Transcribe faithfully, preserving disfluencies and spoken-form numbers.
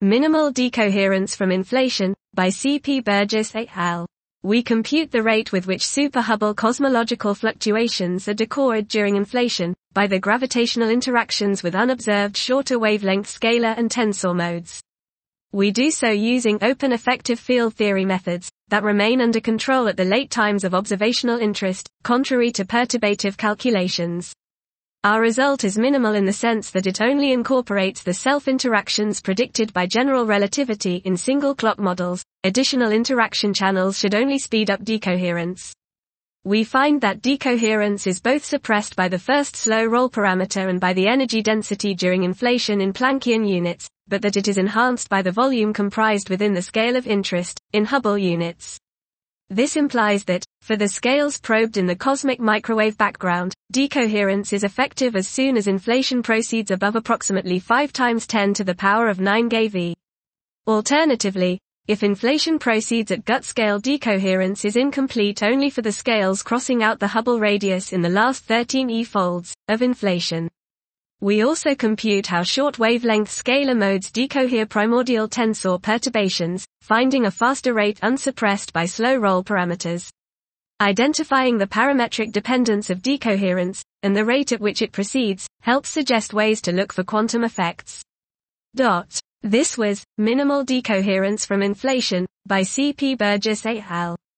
Minimal decoherence from inflation, by C P Burgess et al. We compute the rate with which super-Hubble cosmological fluctuations are decohered during inflation, by the gravitational interactions with unobserved shorter wavelength scalar and tensor modes. We do so using open effective field theory methods, that remain under control at the late times of observational interest, contrary to perturbative calculations. Our result is minimal in the sense that it only incorporates the self-interactions predicted by general relativity in single clock models. Additional interaction channels should only speed up decoherence. We find that decoherence is both suppressed by the first slow roll parameter and by the energy density during inflation in Planckian units, but that it is enhanced by the volume comprised within the scale of interest, in Hubble units. This implies that, for the scales probed in the cosmic microwave background, decoherence is effective as soon as inflation proceeds above approximately five times ten to the power of nine GeV. Alternatively, if inflation proceeds at gut scale, decoherence is incomplete only for the scales crossing out the Hubble radius in the last thirteen E folds of inflation. We also compute how short wavelength scalar modes decohere primordial tensor perturbations, finding a faster rate unsuppressed by slow roll parameters. Identifying the parametric dependence of decoherence, and the rate at which it proceeds, helps suggest ways to look for quantum effects. Dot. This was Minimal Decoherence from Inflation, by C P Burgess et al.